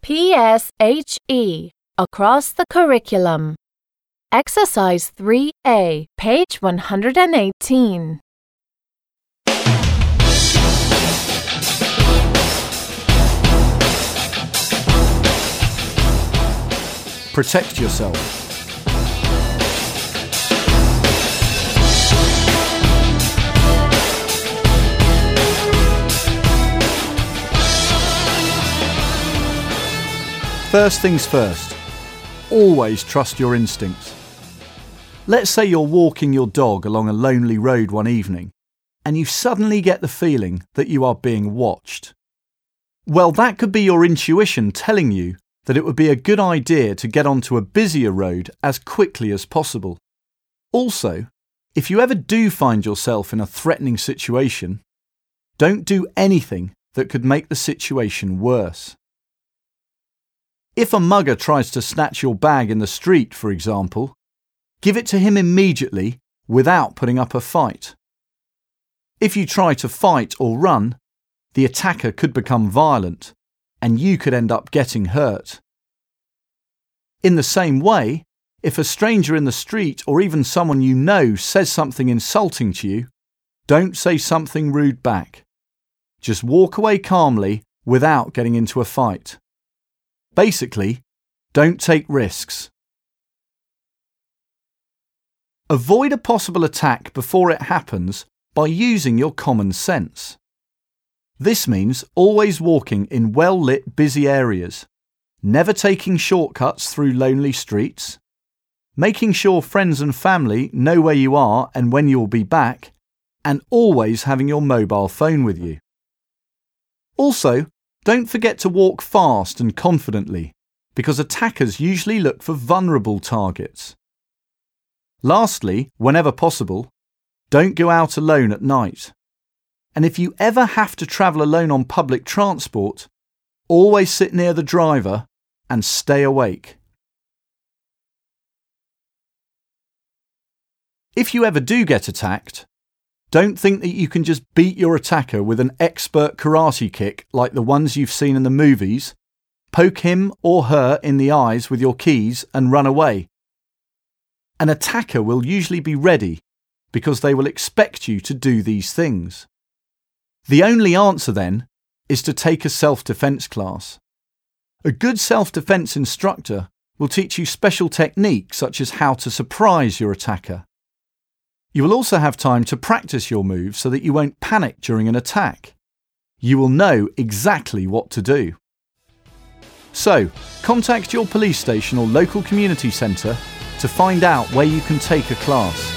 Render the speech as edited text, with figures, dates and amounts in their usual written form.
PSHE, across the curriculum. Exercise 3A, page 118. Protect yourself. First things first, always trust your instincts. Let's say you're walking your dog along a lonely road one evening and you suddenly get the feeling that you are being watched. Well, that could be your intuition telling you that it would be a good idea to get onto a busier road as quickly as possible. Also, if you ever do find yourself in a threatening situation, don't do anything that could make the situation worse. If a mugger tries to snatch your bag in the street, for example, give it to him immediately without putting up a fight. If you try to fight or run, the attacker could become violent and you could end up getting hurt. In the same way, if a stranger in the street or even someone you know says something insulting to you, don't say something rude back. Just walk away calmly without getting into a fight. Basically, don't take risks. Avoid a possible attack before it happens by using your common sense. This means always walking in well-lit, busy areas, never taking shortcuts through lonely streets, making sure friends and family know where you are and when you will be back, and always having your mobile phone with you. Also, don't forget to walk fast and confidently, because attackers usually look for vulnerable targets. Lastly, whenever possible, don't go out alone at night. And if you ever have to travel alone on public transport, always sit near the driver and stay awake. If you ever do get attacked, don't think that you can just beat your attacker with an expert karate kick like the ones you've seen in the movies, poke him or her in the eyes with your keys and run away. An attacker will usually be ready because they will expect you to do these things. The only answer then is to take a self-defense class. A good self-defense instructor will teach you special techniques such as how to surprise your attacker. You will also have time to practice your moves so that you won't panic during an attack. You will know exactly what to do. So, contact your police station or local community centre to find out where you can take a class.